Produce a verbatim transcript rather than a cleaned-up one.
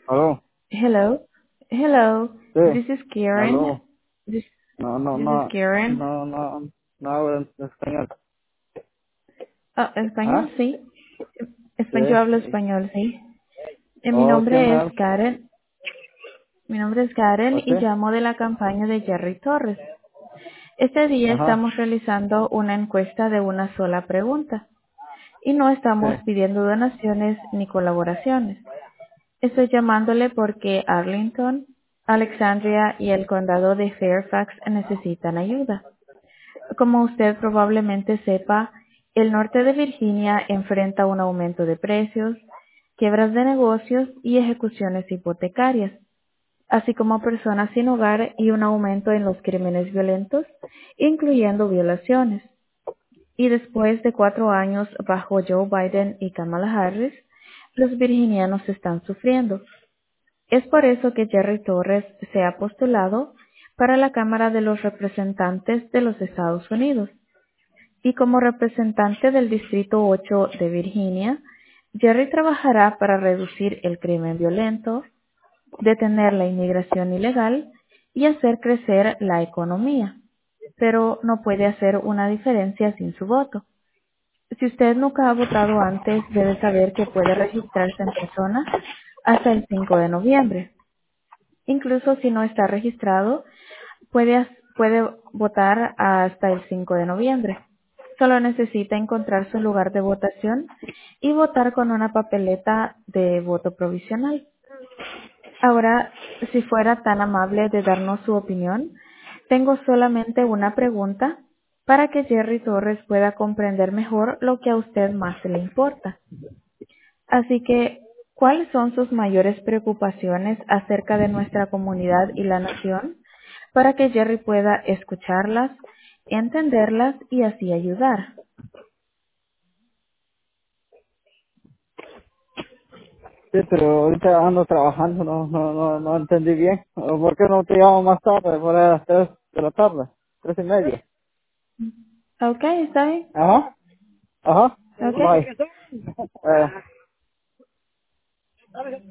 Aló, Hello. Hello. sí, This is Karen. aló. This, No, no, this is no, Karen. no, no, no hablo en español. Ah, español, ¿Ah? sí. Sí. Español, yo hablo español, sí. Eh, mi Oh, ¿quién me nombre es habla? Karen. Mi nombre es Karen ¿O sí? y llamo de la campaña de Jerry Torres. Este día Ajá, estamos realizando una encuesta de una sola pregunta y no sí, estamos pidiendo donaciones ni colaboraciones. Estoy llamándole porque Arlington, Alexandria y el condado de Fairfax necesitan ayuda. Como usted probablemente sepa, el norte de Virginia enfrenta un aumento de precios, quiebras de negocios y ejecuciones hipotecarias, así como personas sin hogar y un aumento en los crímenes violentos, incluyendo violaciones. Y después de cuatro años bajo Joe Biden y Kamala Harris, los virginianos están sufriendo. Es por eso que Jerry Torres se ha postulado para la Cámara de los Representantes de los Estados Unidos. Y como representante del Distrito ocho de Virginia, Jerry trabajará para reducir el crimen violento, detener la inmigración ilegal y hacer crecer la economía. Pero no puede hacer una diferencia sin su voto. Si usted nunca ha votado antes, debe saber que puede registrarse en persona hasta el cinco de noviembre. Incluso si no está registrado, puede, as- puede votar hasta el cinco de noviembre. Solo necesita encontrar su lugar de votación y votar con una papeleta de voto provisional. Ahora, si fuera tan amable de darnos su opinión, tengo solamente una pregunta para que Jerry Torres pueda comprender mejor lo que a usted más le importa. Así que, ¿cuáles son sus mayores preocupaciones acerca de nuestra comunidad y la nación para que Jerry pueda escucharlas, entenderlas y así ayudar? sí, pero ahorita ando trabajando, no, no, no, no entendí bien. ¿Por qué no te llamo más tarde, por ahí a las tres de la tarde? Tres y media. Ok, está bien. Ajá, ajá, Ok. bye. Eh,